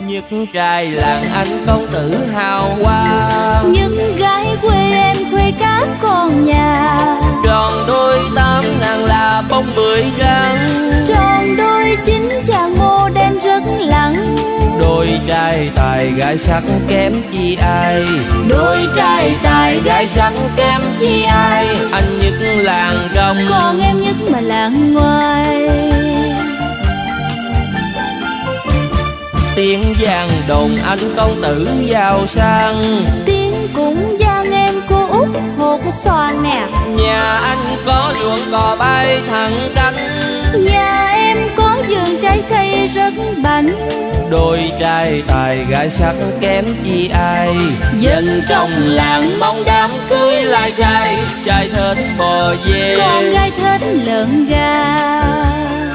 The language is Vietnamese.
Nhất trai làng anh công tử hào hoa, nhất gái quê em khuê các con nhà. tròn đôi 8.000 là bông bưởi trắng, Tròn đôi 9 chàng mô đen rất lặng. đôi trai tài gái sắc kém chi ai, Đôi trai tài gái sắc kém chi ai. Anh nhất làng trong, còn em nhất mà làng ngoài. tiếng vang đồn anh công tử giàu sang, Tiếng cũng vang em cô út hột xoàn nè. nhà anh có ruộng cò bay thẳng cánh, Nhà em có vườn trái cây rất bảnh. đôi trai tài gái sắc kém chi ai. Dân trong làng mong đám cưới lai trai, trai thết bò về, Con gái thết lợn gà.